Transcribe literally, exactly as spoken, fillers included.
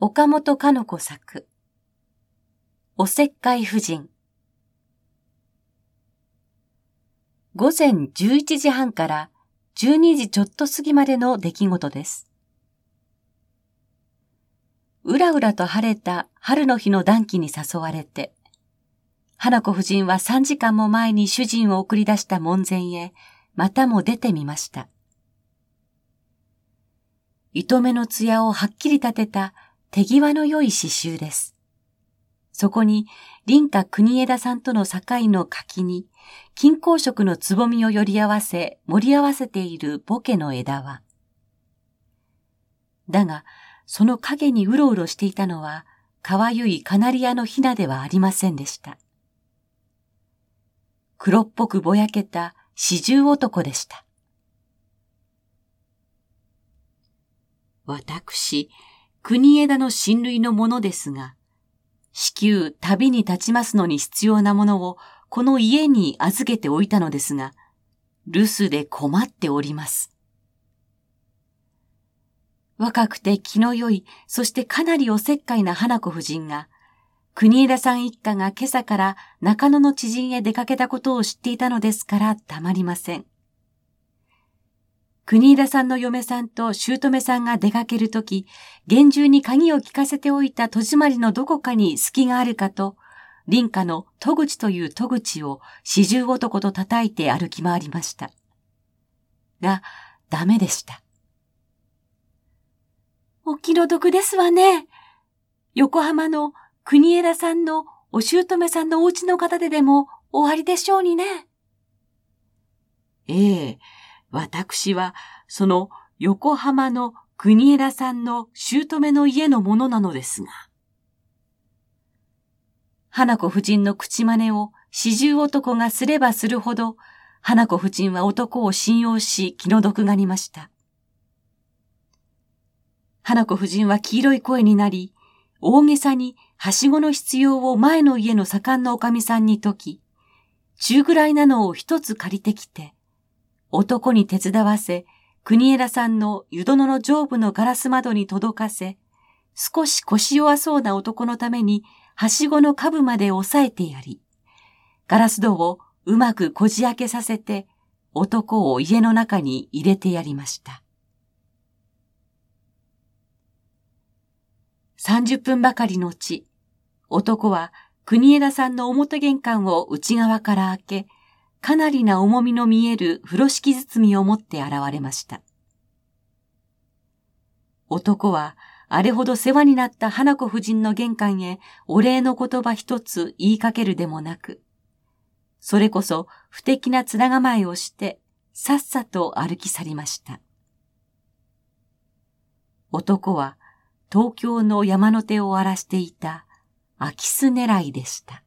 岡本かの子作、おせっかい婦人。午前じゅういちじはんからじゅうにじちょっと過ぎまでの出来事です。うらうらと晴れた春の日の暖気に誘われて、花子夫人はさんじかんも前に主人を送り出した門前へ、またも出てみました。糸目の艶をはっきり立てた手際の良い刺繍です。そこに林家国枝さんとの境の柿に金紅色のつぼみをより合わせ盛り合わせているボケの枝は。だが、その影にうろうろしていたのは、かわゆいカナリアのヒナではありませんでした。黒っぽくぼやけた四十男でした。私、国枝の親類のものですが、至急旅に立ちますのに必要なものをこの家に預けておいたのですが、留守で困っております。若くて気の良い、そしてかなりおせっかいな花子夫人が、国枝さん一家が今朝から中野の知人へ出かけたことを知っていたのですからたまりません。国枝さんの嫁さんと姑さんが出かけるとき、厳重に鍵を効かせておいた戸締まりのどこかに隙があるかと、林家の戸口という戸口を四十男と叩いて歩き回りました。が、ダメでした。お気の毒ですわね。横浜の国枝さんのお姑さんのお家の方ででもおありでしょうにね。ええ、私はその横浜の国枝さんの姑の家のものなのですが。花子夫人の口真似を四十男がすればするほど、花子夫人は男を信用し気の毒がりました。花子夫人は黄色い声になり、大げさにはしごの必要を前の家の盛んなおかみさんに説き、中ぐらいなのを一つ借りてきて、男に手伝わせ、国枝さんの湯殿の上部のガラス窓に届かせ、少し腰弱そうな男のために、はしごの下部まで押さえてやり、ガラス戸をうまくこじ開けさせて、男を家の中に入れてやりました。三十分ばかりのうち、男は国枝さんの表玄関を内側から開け、かなりな重みの見える風呂敷包みを持って現れました。男は、あれほど世話になった花子夫人の玄関へお礼の言葉一つ言いかけるでもなく、それこそ不敵な面構えをして、さっさと歩き去りました。男は、東京の山の手を荒らしていた空き巣狙いでした。